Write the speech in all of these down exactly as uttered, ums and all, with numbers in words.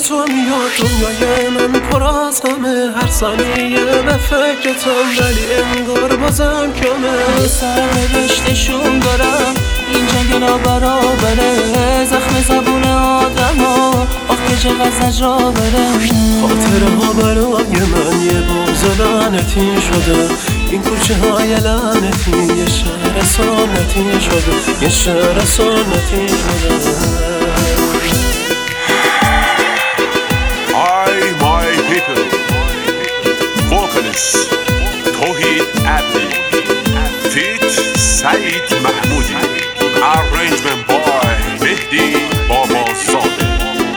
تو میاد دنیای من پر از غمه، هر ثانیه به فکرتم ولی انگار بازم کمه. یه سر نوشتشون دارم این جنگ نابرابره، زخم زبون آدم ها آخ که چقدر زجابره. خاطره ها برای من یه بغض لعنتی شده، این کوچه های لعنتی یه شهر سنتی شده، یه شهر سنتی شده. Hi my people, vocalist توحید عبدی feat سعید محمودی, arrangement by مهدی بابا زاده.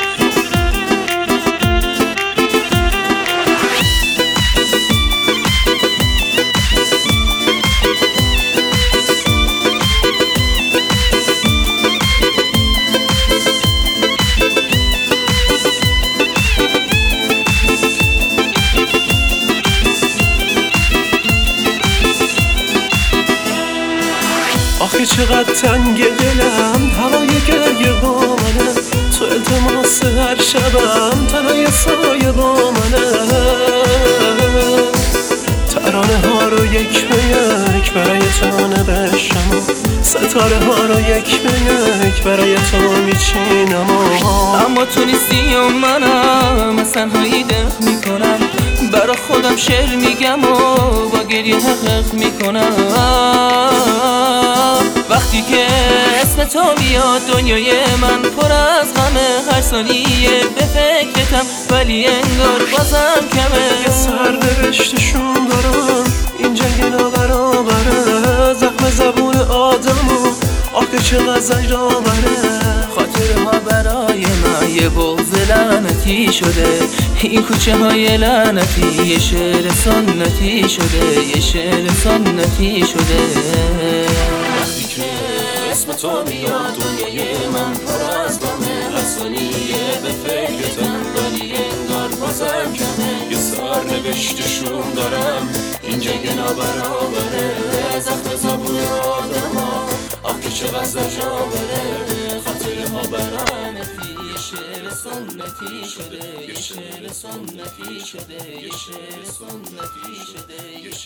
آخه چقدر تنگ دلم، هوای گریه با منه، تو التماس هر شبم تنهای سایه با منه. ترانه ها رو یک به یک برای تو نوشتم، ستاره ها رو یک به یک برای تو میچینم. اما تو نیستی و منم از تنهایی دق میکنم، برا خودم شعر میگم و با گریه حقق میکنم. وقتی که اسم تو میاد دنیای من پر از غمه، هر ثانیه به فکرتم ولی انگار بازم کمه. یه سر نوشتشون دارم این جنگ نابرابره، زخم زبون آدم و آخه چقدر زجرآوره. خاطره ها برای من یه بغض لعنتی شده، این کوچه های لعنتی یه شعر سنتی شده، یه شعر سنتی شده. وقتی که اسم تو میاد دنیای من پر از غمه، هر ثانیه به فکرتم ولی انگار بازم کمه. یه سر نوشتشون دارم این جنگ نابرابره، زخم زبون آدما آخه چقدر زجرآوره. خاطره ها برای یه شعر سنتی شده، یه شعر سنتی شده، یه شعر سنتی شده.